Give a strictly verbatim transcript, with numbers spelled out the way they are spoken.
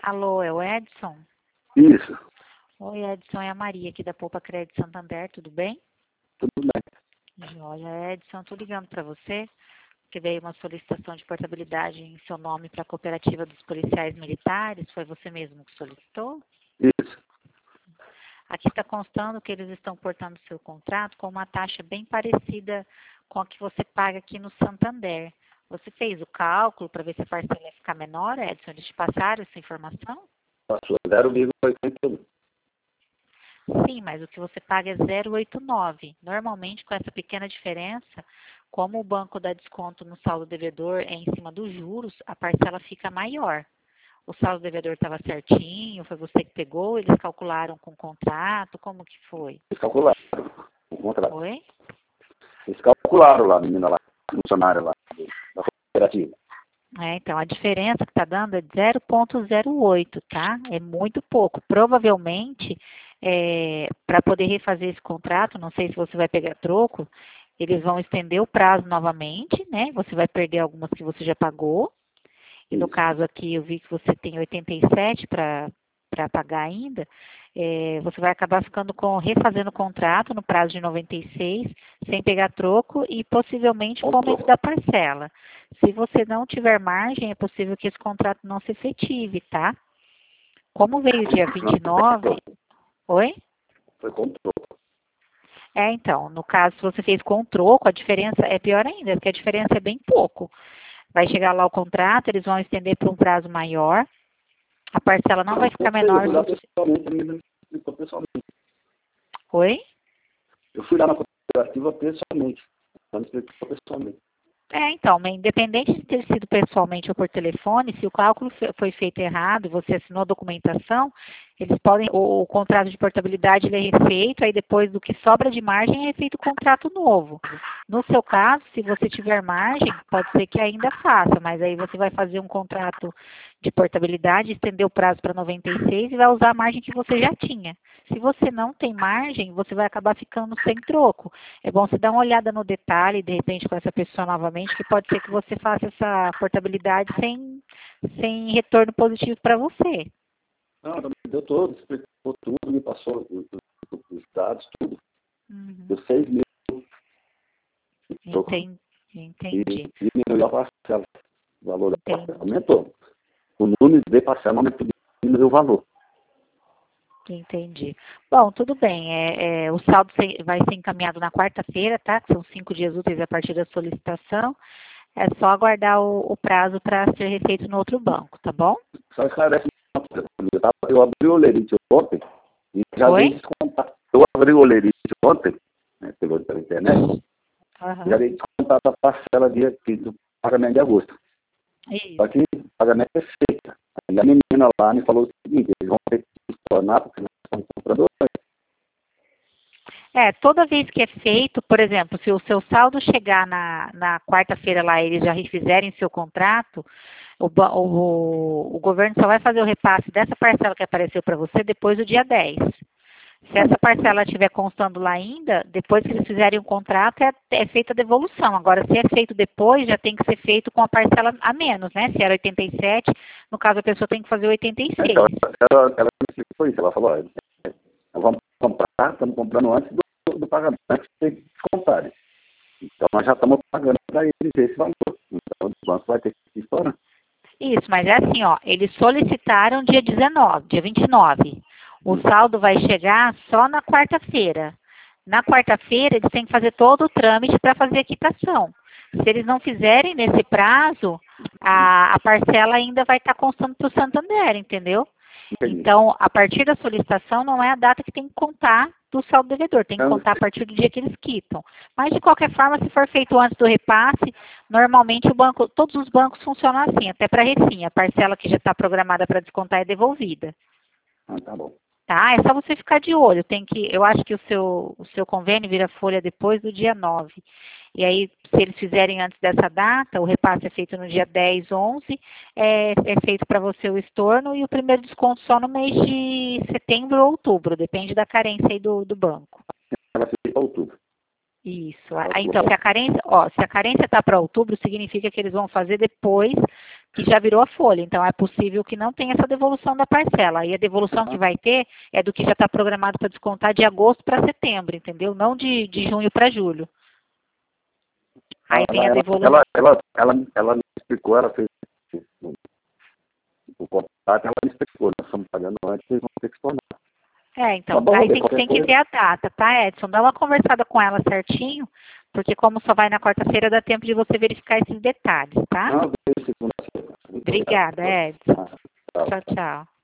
Alô, é o Edson? Isso, Oi, Edson, é a Maria aqui da Poupa Crédito Santander, tudo bem? tudo bem. Joia, Edson, estou ligando para você, porque veio uma solicitação de portabilidade em seu nome para a Cooperativa dos Policiais Militares, foi você mesmo que solicitou? Isso. Aqui está constando que eles estão portando seu contrato com uma taxa bem parecida com a que você paga aqui no Santander. Você fez o cálculo para ver se a parcela ia ficar menor, Edson? Eles te passaram essa informação? Passou zero vírgula oitenta e um. Sim, mas o que você paga é zero vírgula oitenta e nove. Normalmente, com essa pequena diferença, como o banco dá desconto no saldo devedor é em cima dos juros, a parcela fica maior. O saldo devedor estava certinho, foi você que pegou, eles calcularam com o contrato, como que foi? Eles calcularam o contrato. Oi? Eles calcularam lá, a menina lá, a funcionária lá da cooperativa. É, então, a diferença que está dando é zero vírgula zero oito, tá? É muito pouco. Provavelmente, é, para poder refazer esse contrato, não sei se você vai pegar troco, eles vão estender o prazo novamente, né? Você vai perder algumas que você já pagou. E no Isso. caso aqui, eu vi que você tem oitenta e sete para para pagar ainda, é, você vai acabar ficando com, refazendo o contrato no prazo de noventa e seis, sem pegar troco e possivelmente com Com aumento troco. da parcela. Se você não tiver margem, é possível que esse contrato não se efetive, tá? Como veio dia vinte e nove... Oi? Foi com troco. É, então, no caso, se você fez com troco, a diferença é pior ainda, porque a diferença é bem pouco. Vai chegar lá o contrato, eles vão estender para um prazo maior, a parcela não vai ficar menor. Eu fui lá pessoalmente, a menina me explicou pessoalmente. Oi? Eu fui lá na cooperativa pessoalmente. Ela me explicou pessoalmente. É, então, mas independente de ter sido pessoalmente ou por telefone, se o cálculo fe- foi feito errado e você assinou a documentação, eles podem, o, o contrato de portabilidade ele é refeito, aí depois do que sobra de margem é feito o contrato novo. No seu caso, se você tiver margem, pode ser que ainda faça, mas aí você vai fazer um contrato de portabilidade, estender o prazo para noventa e seis e vai usar a margem que você já tinha. Se você não tem margem, você vai acabar ficando sem troco. É bom você dar uma olhada no detalhe, de repente, com essa pessoa novamente, que pode ser que você faça essa portabilidade sem, sem retorno positivo para você. Não, ela me deu todo, explicou tudo, me passou os, os, os dados, tudo. Uhum. Deu seis mil de troco. Entendi. Entendi. E diminuiu a parcela. O valor da Entendi. parcela aumentou. O número de parcela aumentou, diminuiu o valor. Entendi. Bom, tudo bem. É, é, o saldo se- vai ser encaminhado na quarta-feira, tá? Que são cinco dias úteis a partir da solicitação. É só aguardar o, o prazo para ser refeito no outro banco, tá bom? Só esclarece uma coisa. Eu, tava, eu abri o Olerite ontem e já Oi? dei descontar. Eu abri o Olerite ontem, né, pelo, pela internet, Aham. já dei descontar a parcela de, de, do pagamento de agosto. Isso. Só que o pagamento é feito. E a menina lá me falou o seguinte, eles vão ter que se tornar, porque nós somos compradores. É, toda vez que é feito, por exemplo, se o seu saldo chegar na, na quarta-feira lá, eles já refizerem seu contrato, o, ba- o, o governo só vai fazer o repasse dessa parcela que apareceu para você depois do dia dez. Se essa parcela estiver constando lá ainda, depois que eles fizerem o contrato, é, é feita a devolução. Agora, se é feito depois, já tem que ser feito com a parcela a menos, né? Se era oitenta e sete, no caso a pessoa tem que fazer oitenta e seis. Então, ela, ela me explicou isso. Ela falou, olha, nós vamos comprar, estamos comprando antes do, do pagamento, antes de descontarem. Então, nós já estamos pagando para eles esse valor. Então, o banco vai ter que se estourar. Isso, mas é assim, ó, eles solicitaram dia dezenove, dia vinte e nove. O saldo vai chegar só na quarta-feira. Na quarta-feira, eles têm que fazer todo o trâmite para fazer a quitação. Se eles não fizerem nesse prazo, a, a parcela ainda vai estar constando para o Santander, entendeu? Entendi. Então, a partir da solicitação, não é a data que tem que contar do saldo devedor, tem que Eu contar a partir do dia que eles quitam. Mas, de qualquer forma, se for feito antes do repasse, normalmente o banco, todos os bancos funcionam assim, até para refim, a parcela que já está programada para descontar é devolvida. Ah, tá bom. Tá? É só você ficar de olho. Tem que, eu acho que o seu, o seu convênio vira folha depois do dia nove. E aí, se eles fizerem antes dessa data, o repasse é feito no dia dez, onze, é, é feito para você o estorno e o primeiro desconto só no mês de setembro ou outubro, depende da carência aí do, do banco. Ela fica para outubro. Isso. Ah, então, se a carência, ó, se a carência está para outubro, significa que eles vão fazer depois que já virou a folha. Então, é possível que não tenha essa devolução da parcela. E a devolução que vai ter é do que já está programado para descontar de agosto para setembro, entendeu? Não de, de junho para julho. Aí ela, vem a ela, devolução. ela, ela, ela, ela me explicou, ela fez o contrato, ela me explicou, nós estamos pagando antes, vocês vão ter que tornar. É, então, Tá bom, aí Rubem, tem, qualquer tem que coisa. ver a data, tá, Edson? Dá uma conversada com ela certinho, porque como só vai na quarta-feira, dá tempo de você verificar esses detalhes, tá? Não, veio segunda-feira. Muito Obrigada, obrigado. Edson. Ah, tchau. Tchau, tchau.